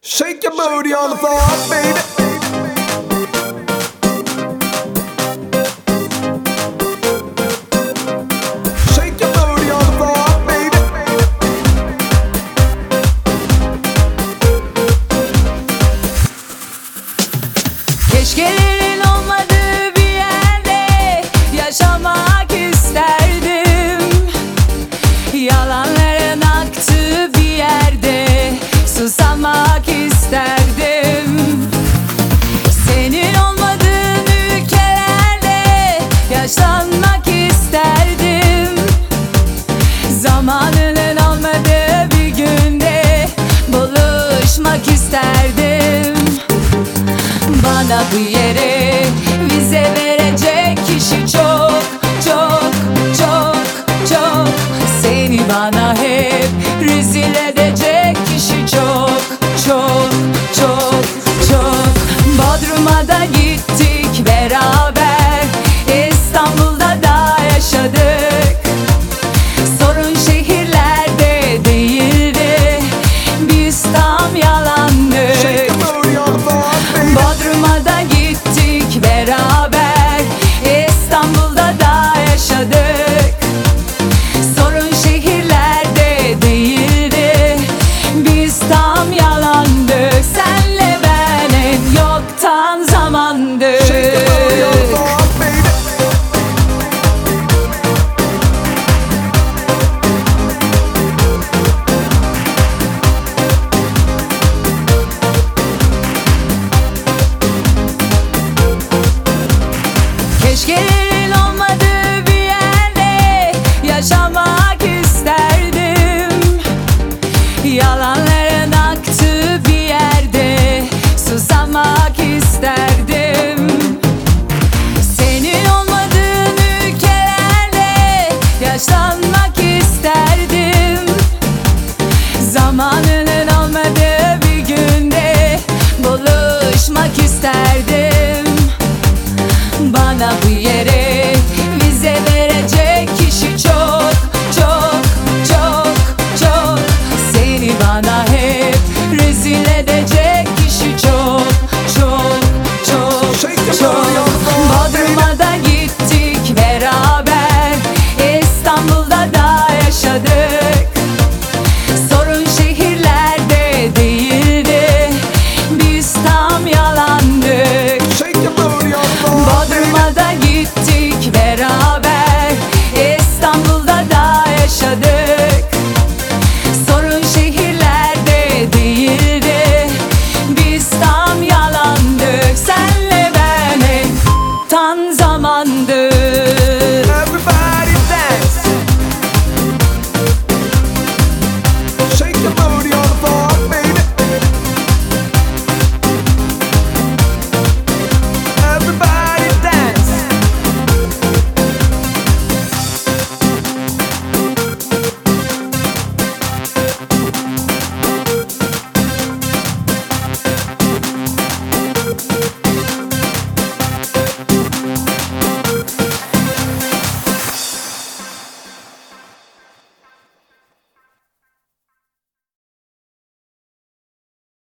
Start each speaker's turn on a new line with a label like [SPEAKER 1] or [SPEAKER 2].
[SPEAKER 1] Shake your booty on the floor, baby. Shake your booty on the floor, baby.
[SPEAKER 2] Keşkelerin olmadığı bir yerde yaşamak isterdim. Yalanların aktığı bir yerde susamak isterdim. Senin olmadığın ülkelerde yaşlanmak isterdim. Zamanının olmadığı bir günde buluşmak isterdim. Bana bu yere vize verecek kişi çok, çok, çok, çok. Seni bana hep rezil edecek kişi çok, çok, çok, çok. Bodrum'a da gittik beraber, İstanbul'da da yaşadık. Sorun şehirlerde değildi, biz tam yalandık.
[SPEAKER 1] Shake your booty on the floor, baby.
[SPEAKER 2] Bodrum'a da gittik beraber, İstanbul'da da yaşadık. Sorun şehirlerde değildi, biz tam yalandık. Senle ben en yoktan zamandık.
[SPEAKER 1] Shake your booty on the floor, baby.
[SPEAKER 2] Keşkelerin olmadığı bir yerde yaşamak isterdim. Yalanların aktığı bir yerde susamak isterdim. Senin olmadığın ülkelerde yaşlanmak isterdim. Zamanının olmadığı bir günde buluşmak isterdim. Bana bu yere vize verecek kişi çok, çok, çok, çok. Seni bana hep rezil edecek